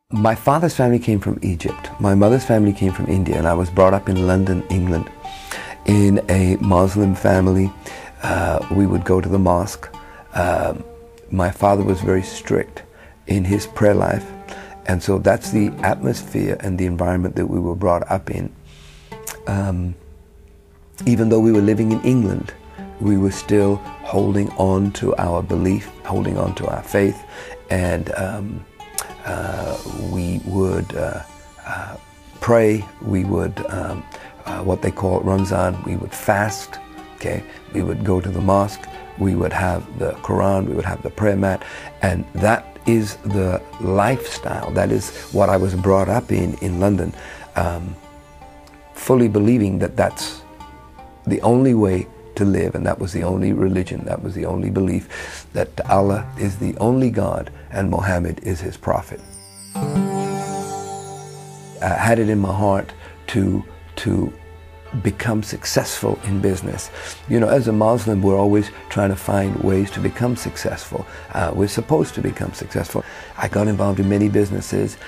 My father's family came from Egypt. My mother's family came from India, and I was brought up in London, England, in a Muslim family. We would go to the mosque. My father was very strict in his prayer life, and so that's the atmosphere and the environment that we were brought up in. Even though we were living in England, we were still holding on to our belief, holding on to our faith, and we would pray. We would what they call Ramzan. We would fast. Okay, we would go to the mosque. We would have the Quran. We would have the prayer mat, and that is the lifestyle. That is what I was brought up in London, fully believing that that's the only way to live, and that was the only religion, that was the only belief, that Allah is the only God and Muhammad is his prophet. I had it in my heart to become successful in business. You know, as a Muslim, we're always trying to find ways to become successful. We're supposed to become successful. I got involved in many businesses.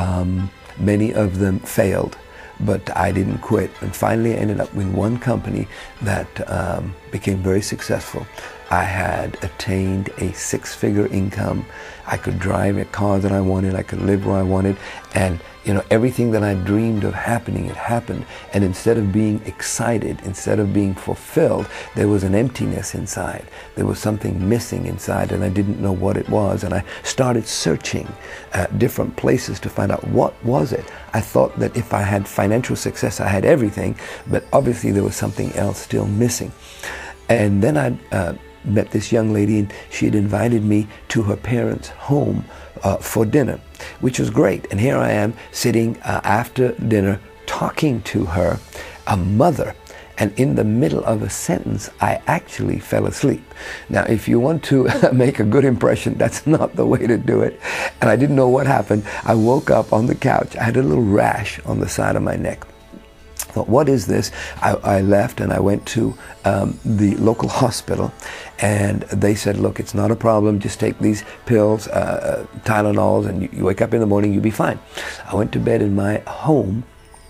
Many of them failed, but I didn't quit. And finally I ended up with one company that became very successful. I had attained a six-figure income. I could drive a car that I wanted. I could live where I wanted. And, you know, everything that I dreamed of happening, it happened. And instead of being excited, instead of being fulfilled, there was an emptiness inside. There was something missing inside, and I didn't know what it was. And I started searching different places to find out what was it. I thought that if I had financial success, I had everything, but obviously there was something else still missing. And then I met this young lady, and she had invited me to her parents' home for dinner, which was great. And here I am sitting after dinner talking to her, a mother, and in the middle of a sentence I actually fell asleep. Now if you want to make a good impression, that's not the way to do it. And I didn't know what happened. I woke up on the couch. I had a little rash on the side of my neck. Thought, what is this? I left and I went to the local hospital, and they said, look, it's not a problem, just take these pills, Tylenols, and you wake up in the morning, you'll be fine. I went to bed in my home.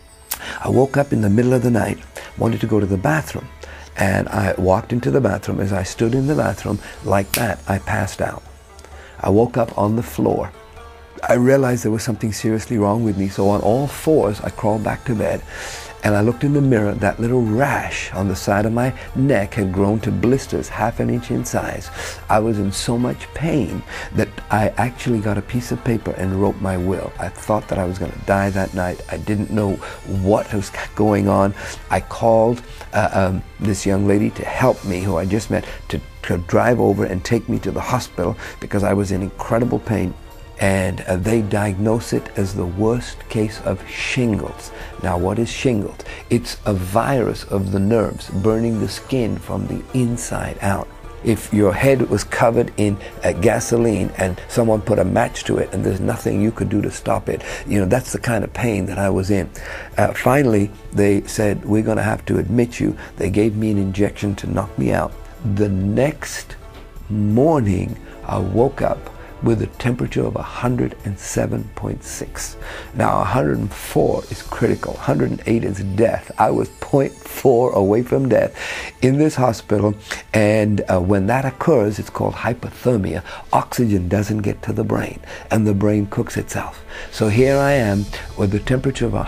I woke up in the middle of the night, wanted to go to the bathroom, and I walked into the bathroom. As I stood in the bathroom, like that, I passed out. I woke up on the floor. I realized there was something seriously wrong with me, so on all fours, I crawled back to bed. And I looked in the mirror. That little rash on the side of my neck had grown to blisters 1/2 inch in size. I was in so much pain that I actually got a piece of paper and wrote my will. I thought that I was going to die that night. I didn't know what was going on. I called this young lady to help me, who I just met, to drive over and take me to the hospital because I was in incredible pain. And they diagnose it as the worst case of shingles. Now, what is shingles? It's a virus of the nerves burning the skin from the inside out. If your head was covered in gasoline and someone put a match to it and there's nothing you could do to stop it, you know, that's the kind of pain that I was in. Finally, they said, we're going to have to admit you. They gave me an injection to knock me out. The next morning, I woke up with a temperature of 107.6. Now 104 is critical, 108 is death. I was 0.4 away from death in this hospital, and when that occurs, it's called hypothermia. Oxygen doesn't get to the brain, and the brain cooks itself. So here I am with a temperature of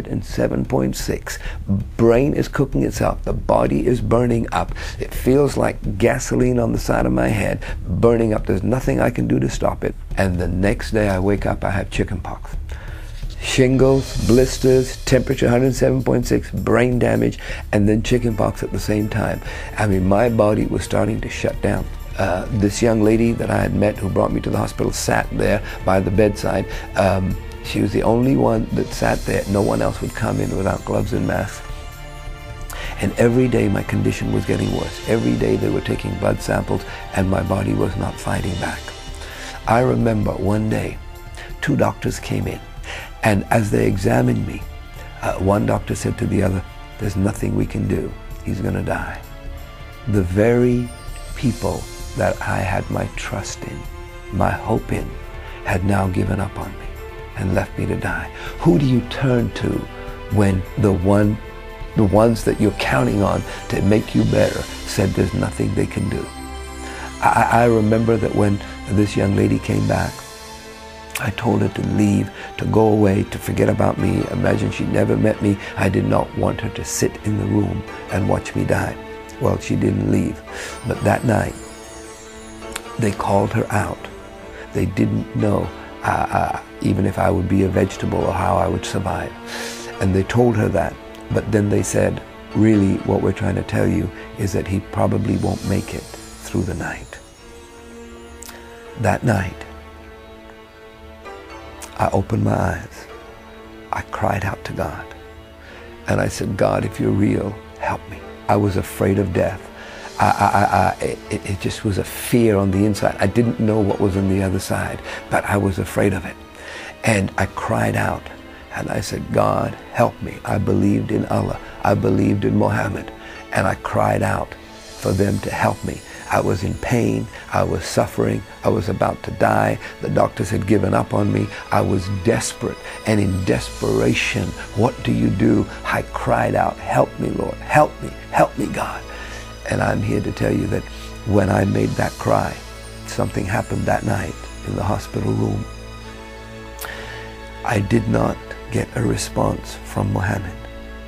107.6. Brain is cooking itself. The body is burning up. It feels like gasoline on the side of my head, burning up. There's nothing I can do to stop it. And the next day I wake up, I have chickenpox. Shingles, blisters, temperature 107.6, brain damage, and then chickenpox at the same time. I mean, my body was starting to shut down. This young lady that I had met who brought me to the hospital sat there by the bedside. She was the only one that sat there. No one else would come in without gloves and masks. And every day my condition was getting worse. Every day they were taking blood samples and my body was not fighting back. I remember one day, 2 doctors came in, and as they examined me, one doctor said to the other, there's nothing we can do. He's going to die. The very people that I had my trust in, my hope in, had now given up on me. and left me to die? Who do you turn to when the ones that you're counting on to make you better said there's nothing they can do? I remember that when this young lady came back, I told her to leave, to go away, to forget about me. Imagine she never met me. I did not want her to sit in the room and watch me die. Well, she didn't leave. But that night, they called her out. They didn't know even if I would be a vegetable or how I would survive. And they told her that. But then they said, really, what we're trying to tell you is that he probably won't make it through the night. That night, I opened my eyes. I cried out to God. And I said, God, if you're real, help me. I was afraid of death. It just was a fear on the inside. I didn't know what was on the other side, but I was afraid of it. And I cried out and I said, God, help me. I believed in Allah. I believed in Muhammad. And I cried out for them to help me. I was in pain. I was suffering. I was about to die. The doctors had given up on me. I was desperate. And in desperation, what do? I cried out, help me, Lord. Help me, God. And I'm here to tell you that when I made that cry, something happened that night in the hospital room. I did not get a response from Muhammad.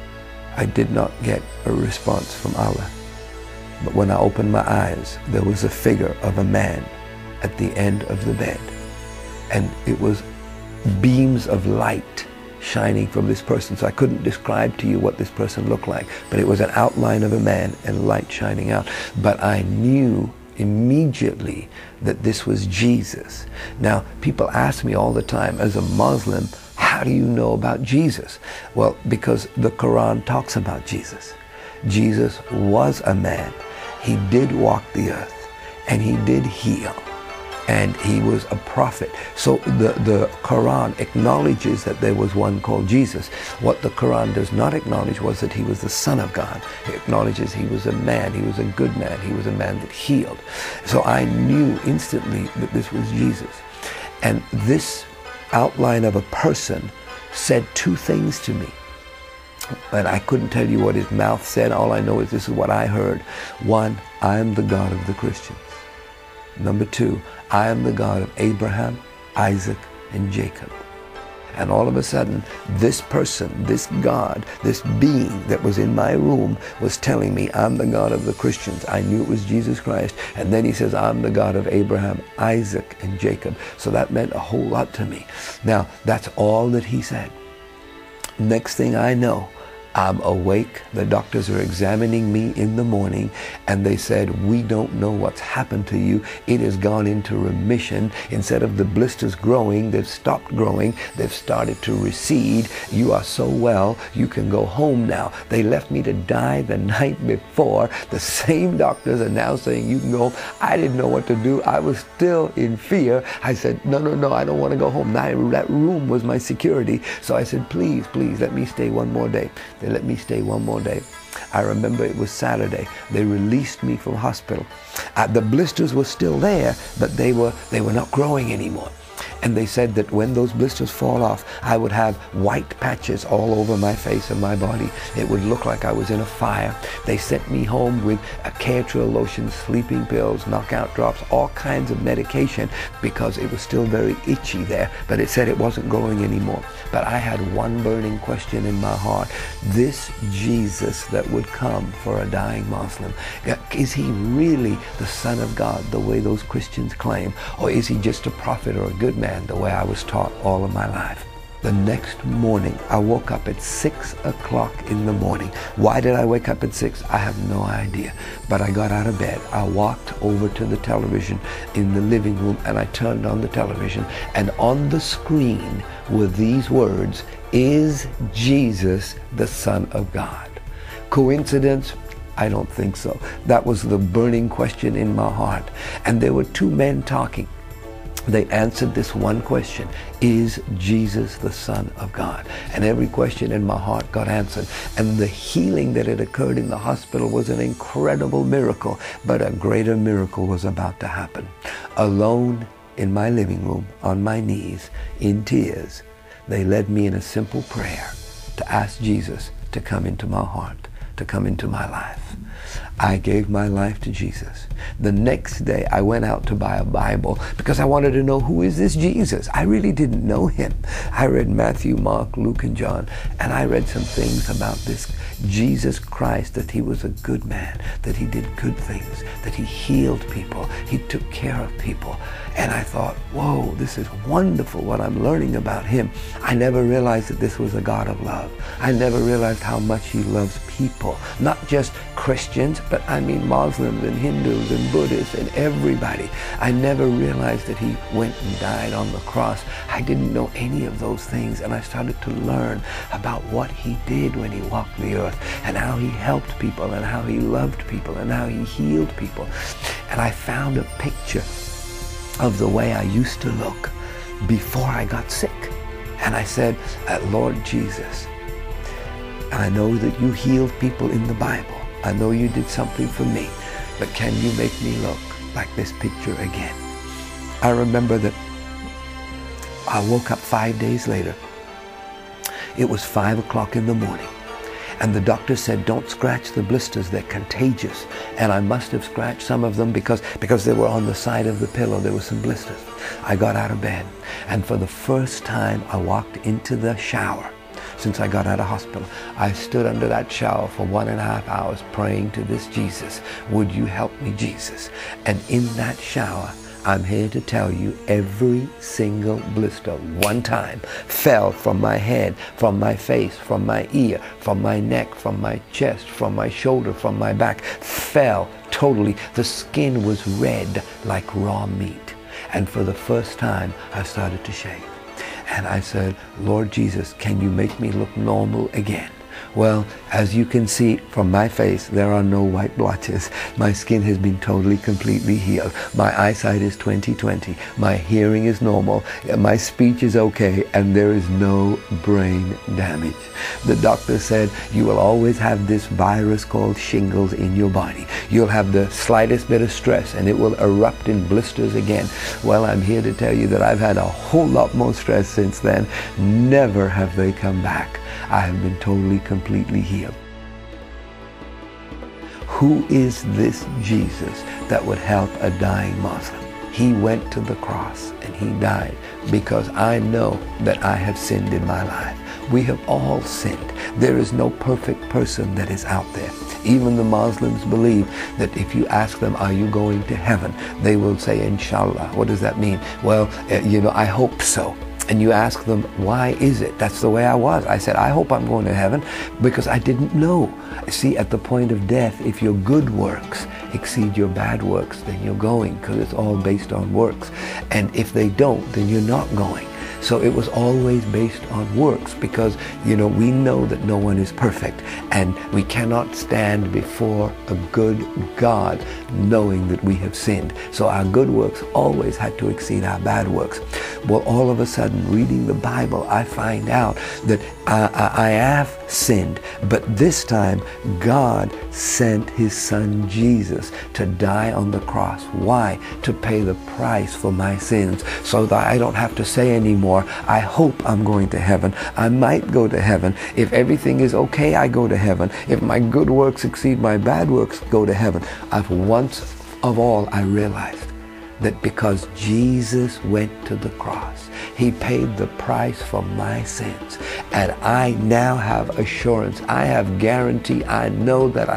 I did not get a response from Allah. But when I opened my eyes, there was a figure of a man at the end of the bed. And it was beams of light shining from this person. So I couldn't describe to you what this person looked like, but it was an outline of a man and light shining out. But I knew immediately that this was Jesus. Now, people ask me all the time, as a Muslim, how do you know about Jesus? Well, because the Quran talks about Jesus. Jesus was a man. He did walk the earth and he did heal. And he was a prophet. So the Quran acknowledges that there was one called Jesus. What the Quran does not acknowledge was that he was the Son of God. It acknowledges he was a man. He was a good man. He was a man that healed. So I knew instantly that this was Jesus. And this outline of a person said two things to me. And I couldn't tell you what his mouth said. All I know is this is what I heard. One, I am the God of the Christians. Number two, I am the God of Abraham, Isaac, and Jacob. And all of a sudden, this person, this God, this being that was in my room was telling me, I'm the God of the Christians. I knew it was Jesus Christ. And then he says, I'm the God of Abraham, Isaac, and Jacob. So that meant a whole lot to me. Now, that's all that he said. Next thing I know, I'm awake. The doctors are examining me in the morning and they said, we don't know what's happened to you. It has gone into remission. Instead of the blisters growing, they've stopped growing. They've started to recede. You are so well, you can go home now. They left me to die the night before. The same doctors are now saying you can go home. I didn't know what to do. I was still in fear. I said, no, I don't want to go home. That room was my security. So I said, please, let me stay one more day. They let me stay one more day. I remember it was Saturday. They released me from hospital. The blisters were still there, but they were not growing anymore. And they said that when those blisters fall off, I would have white patches all over my face and my body. It would look like I was in a fire. They sent me home with a Caretril lotion, sleeping pills, knockout drops, all kinds of medication because it was still very itchy there. But it said it wasn't growing anymore. But I had one burning question in my heart. This Jesus that would come for a dying Muslim, is he really the Son of God the way those Christians claim? Or is he just a prophet or a good man the way I was taught all of my life? The next morning, I woke up at 6 o'clock in the morning. Why did I wake up at 6? I have no idea. But I got out of bed. I walked over to the television in the living room and I turned on the television. And on the screen were these words, is Jesus the Son of God? Coincidence? I don't think so. That was the burning question in my heart. And there were two men talking. They answered this one question, is Jesus the Son of God? And every question in my heart got answered. And the healing that had occurred in the hospital was an incredible miracle, but a greater miracle was about to happen. Alone in my living room, on my knees, in tears, They led me in a simple prayer to ask Jesus to come into my heart, to come into my life. I gave my life to Jesus. The next day I went out to buy a Bible because I wanted to know, who is this Jesus? I really didn't know him. I read Matthew, Mark, Luke, and John, and I read some things about this Jesus Christ, that he was a good man, that he did good things, that he healed people, he took care of people. And I thought, whoa, this is wonderful what I'm learning about him. I never realized that this was a God of love. I never realized how much he loves people, not just Christians, but I mean Muslims and Hindus and Buddhists and everybody. I never realized that he went and died on the cross. I didn't know any of those things, and I started to learn about what he did when he walked the earth, and how he helped people, and how he loved people, and how he healed people. And I found a picture of the way I used to look before I got sick. And I said, Lord Jesus, I know that you healed people in the Bible. I know you did something for me, but can you make me look like this picture again? I remember that I woke up 5 days later. It was 5 o'clock in the morning. And the doctor said, don't scratch the blisters, they're contagious. And I must have scratched some of them because they were on the side of the pillow. There were some blisters. I got out of bed, and for the first time I walked into the shower. Since I got out of hospital, I stood under that shower for 1.5 hours praying to this Jesus. Would you help me, Jesus? And in that shower, I'm here to tell you, every single blister, one time, fell from my head, from my face, from my ear, from my neck, from my chest, from my shoulder, from my back, fell totally. The skin was red like raw meat. And for the first time, I started to shave. And I said, Lord Jesus, can you make me look normal again? Well, as you can see from my face, there are no white blotches. My skin has been totally, completely healed. My eyesight is 20/20. My hearing is normal. My speech is okay, and there is no brain damage. The doctor said, you will always have this virus called shingles in your body. You'll have the slightest bit of stress, and it will erupt in blisters again. Well, I'm here to tell you that I've had a whole lot more stress since then. Never have they come back. I have been totally, completely healed. Who is this Jesus that would help a dying Muslim? He went to the cross and he died because I know that I have sinned in my life. We have all sinned. There is no perfect person that is out there. Even the Muslims believe that if you ask them, are you going to heaven? They will say, Inshallah. What does that mean? Well, I hope so. And you ask them, why is it? That's the way I was. I said, I hope I'm going to heaven because I didn't know. See, at the point of death, if your good works exceed your bad works, then you're going, because it's all based on works. And if they don't, then you're not going. So it was always based on works because, we know that no one is perfect, and we cannot stand before a good God knowing that we have sinned. So our good works always had to exceed our bad works. Well, all of a sudden, reading the Bible, I find out that I have sinned, but this time God sent his son Jesus to die on the cross. Why? To pay the price for my sins, so that I don't have to say anymore, I hope I'm going to heaven. I might go to heaven. If everything is okay, I go to heaven. If my good works exceed my bad works, go to heaven. Once of all, I realized that because Jesus went to the cross, he paid the price for my sins. And I now have assurance, I have guarantee, I know that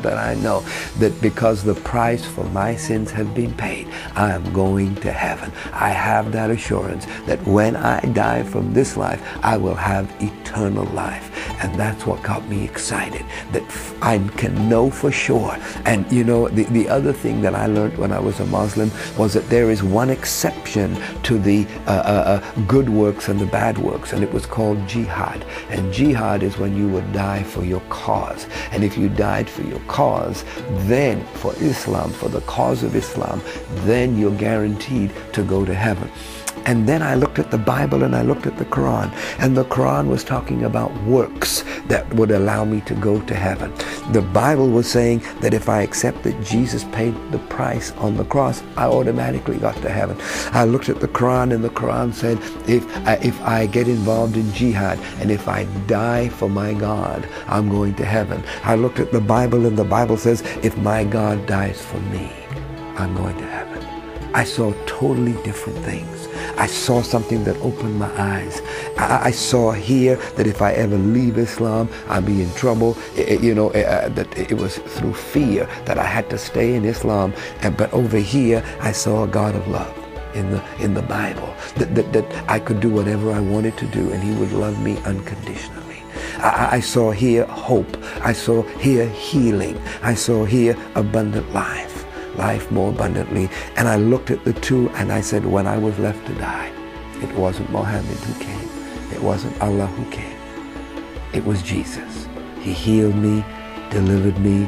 because the price for my sins have been paid, I am going to heaven. I have that assurance that when I die from this life, I will have eternal life. And that's what got me excited, that I can know for sure. And the other thing that I learned when I was a Muslim was that there is one exception to the good works and the bad works, and it was called jihad. And jihad is when you would die for your cause. And if you died for your cause, then for Islam, for the cause of Islam, then you're guaranteed to go to heaven. And then I looked at the Bible and I looked at the Quran. And the Quran was talking about works that would allow me to go to heaven. The Bible was saying that if I accept that Jesus paid the price on the cross, I automatically got to heaven. I looked at the Quran and the Quran said, if I get involved in jihad and if I die for my God, I'm going to heaven. I looked at the Bible and the Bible says, if my God dies for me, I'm going to heaven. I saw totally different things. I saw something that opened my eyes. I saw here that if I ever leave Islam, I'll be in trouble. That it was through fear that I had to stay in Islam. But over here, I saw a God of love in the Bible. That I could do whatever I wanted to do and he would love me unconditionally. I saw here hope. I saw here healing. I saw here abundant life more abundantly. And I looked at the two and I said, when I was left to die, it wasn't Muhammad who came. It wasn't Allah who came. It was Jesus. He healed me, delivered me,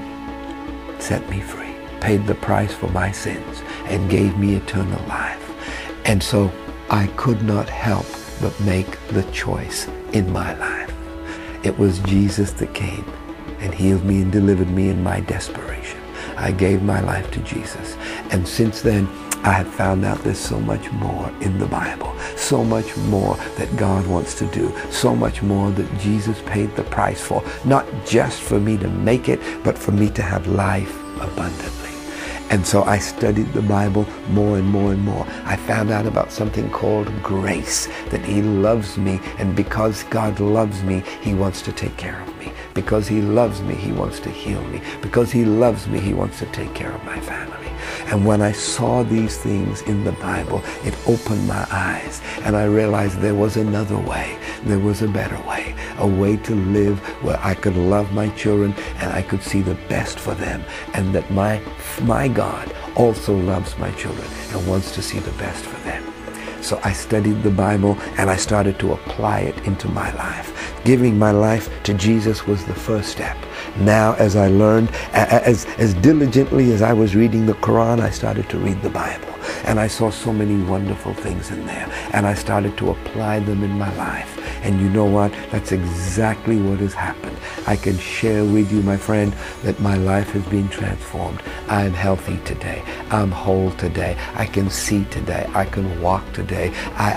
set me free, paid the price for my sins, and gave me eternal life. And so I could not help but make the choice in my life. It was Jesus that came and healed me and delivered me in my desperation. I gave my life to Jesus. And since then, I have found out there's so much more in the Bible, so much more that God wants to do, so much more that Jesus paid the price for, not just for me to make it, but for me to have life abundantly. And so I studied the Bible more and more and more. I found out about something called grace, that he loves me, and because God loves me, he wants to take care of me. Because he loves me, he wants to heal me. Because he loves me, he wants to take care of my family. And when I saw these things in the Bible, it opened my eyes, and I realized there was another way. There was a better way, a way to live where I could love my children and I could see the best for them, and that my God also loves my children and wants to see the best for them. So I studied the Bible and I started to apply it into my life. Giving my life to Jesus was the first step. Now, as I learned, as diligently as I was reading the Quran, I started to read the Bible. And I saw so many wonderful things in there. And I started to apply them in my life. And you know what? That's exactly what has happened. I can share with you, my friend, that my life has been transformed. I'm healthy today. I'm whole today. I can see today. I can walk today.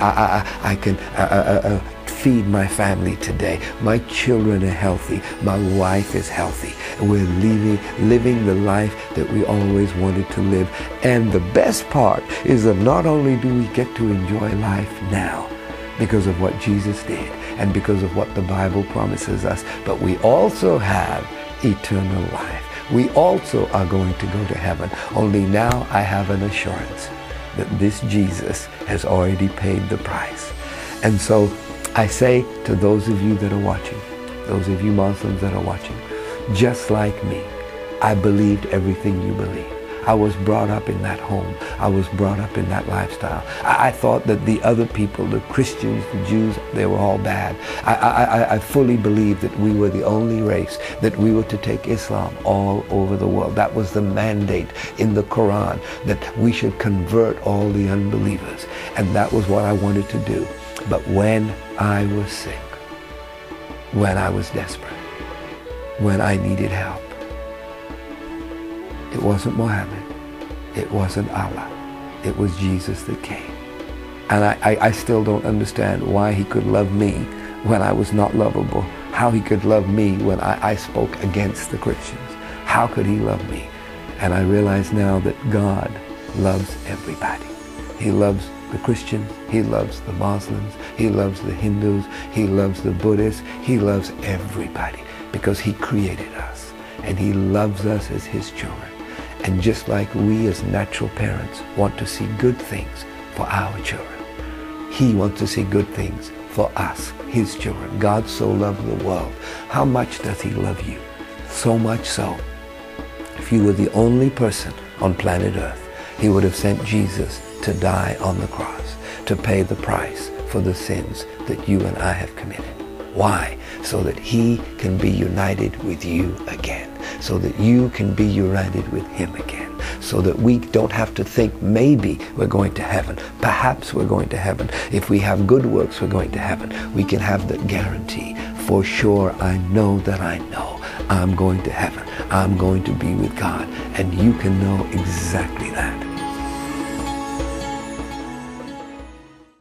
I can feed my family today. My children are healthy. My wife is healthy. We're living the life that we always wanted to live. And the best part is that not only do we get to enjoy life now because of what Jesus did and because of what the Bible promises us, but we also have eternal life. We also are going to go to heaven. Only now I have an assurance that this Jesus has already paid the price. And so I say to those of you that are watching, those of you Muslims that are watching, just like me, I believed everything you believe. I was brought up in that home. I was brought up in that lifestyle. I thought that the other people, the Christians, the Jews, they were all bad. I fully believed that we were the only race, that we were to take Islam all over the world. That was the mandate in the Quran, that we should convert all the unbelievers. And that was what I wanted to do. But when I was sick, when I was desperate, when I needed help, it wasn't Muhammad, it wasn't Allah, it was Jesus that came. And I still don't understand why he could love me when I was not lovable, how he could love me when I spoke against the Christians. How could he love me? And I realize now that God loves everybody. He loves the Christians, he loves the Muslims, he loves the Hindus, he loves the Buddhists, he loves everybody because he created us and he loves us as his children. And just like we as natural parents want to see good things for our children, he wants to see good things for us, his children. God so loved the world. How much does he love you? So much so, if you were the only person on planet Earth, he would have sent Jesus to die on the cross, to pay the price for the sins that you and I have committed. Why? So that he can be united with you again. So that you can be united with him again. so that we don't have to think maybe we're going to heaven, perhaps we're going to heaven. If we have good works, we're going to heaven. We can have the guarantee, for sure, I know that I know I'm going to heaven. I'm going to be with God. And you can know exactly that.